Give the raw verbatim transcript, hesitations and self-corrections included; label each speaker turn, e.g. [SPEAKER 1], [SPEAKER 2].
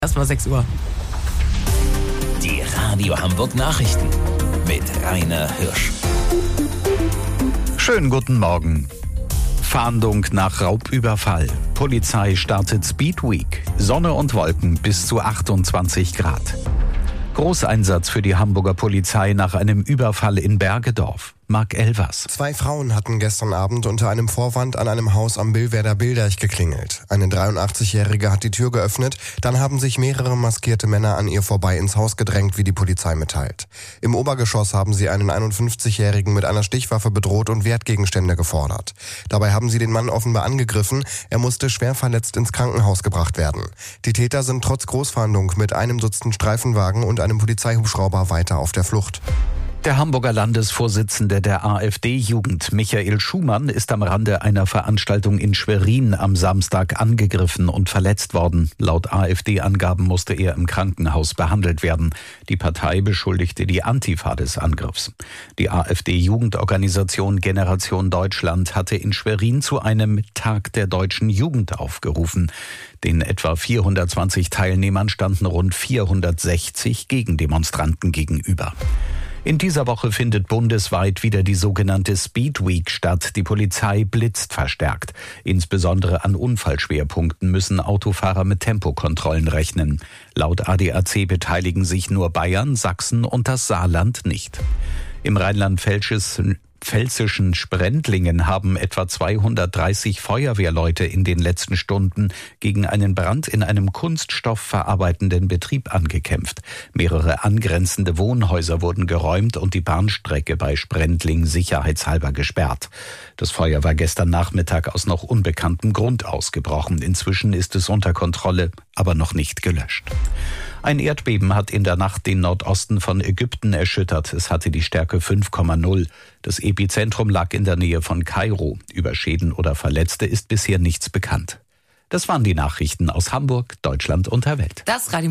[SPEAKER 1] Erstmal sechs Uhr.
[SPEAKER 2] Die Radio Hamburg Nachrichten mit Rainer Hirsch.
[SPEAKER 3] Schönen guten Morgen. Fahndung nach Raubüberfall. Polizei startet Speed Week. Sonne und Wolken bis zu achtundzwanzig Grad. Großeinsatz für die Hamburger Polizei nach einem Überfall in Bergedorf. Marc Elvers.
[SPEAKER 4] Zwei Frauen hatten gestern Abend unter einem Vorwand an einem Haus am Billwerder Bilderch geklingelt. Eine dreiundachtzigjährige hat die Tür geöffnet, dann haben sich mehrere maskierte Männer an ihr vorbei ins Haus gedrängt, wie die Polizei mitteilt. Im Obergeschoss haben sie einen einundfünfzigjährigen mit einer Stichwaffe bedroht und Wertgegenstände gefordert. Dabei haben sie den Mann offenbar angegriffen, er musste schwer verletzt ins Krankenhaus gebracht werden. Die Täter sind trotz Großfahndung mit einem Dutzend Streifenwagen und einem Polizeihubschrauber weiter auf der Flucht.
[SPEAKER 3] Der Hamburger Landesvorsitzende der AfD-Jugend, Michael Schumann, ist am Rande einer Veranstaltung in Schwerin am Samstag angegriffen und verletzt worden. Laut AfD-Angaben musste er im Krankenhaus behandelt werden. Die Partei beschuldigte die Antifa des Angriffs. Die AfD-Jugendorganisation Generation Deutschland hatte in Schwerin zu einem Tag der deutschen Jugend aufgerufen. Den etwa vierhundertzwanzig Teilnehmern standen rund vierhundertsechzig Gegendemonstranten gegenüber. In dieser Woche findet bundesweit wieder die sogenannte Speed Week statt. Die Polizei blitzt verstärkt. Insbesondere an Unfallschwerpunkten müssen Autofahrer mit Tempokontrollen rechnen. Laut A D A C beteiligen sich nur Bayern, Sachsen und das Saarland nicht. Im Rheinland-Pfälzischen Pfälzischen Sprendlingen haben etwa zweihundertdreißig Feuerwehrleute in den letzten Stunden gegen einen Brand in einem kunststoffverarbeitenden Betrieb angekämpft. Mehrere angrenzende Wohnhäuser wurden geräumt und die Bahnstrecke bei Sprendling sicherheitshalber gesperrt. Das Feuer war gestern Nachmittag aus noch unbekanntem Grund ausgebrochen. Inzwischen ist es unter Kontrolle, aber noch nicht gelöscht. Ein Erdbeben hat in der Nacht den Nordosten von Ägypten erschüttert. Es hatte die Stärke fünf Komma null. Das Epizentrum lag in der Nähe von Kairo. Über Schäden oder Verletzte ist bisher nichts bekannt. Das waren die Nachrichten aus Hamburg, Deutschland und der Welt.
[SPEAKER 1] Das Radio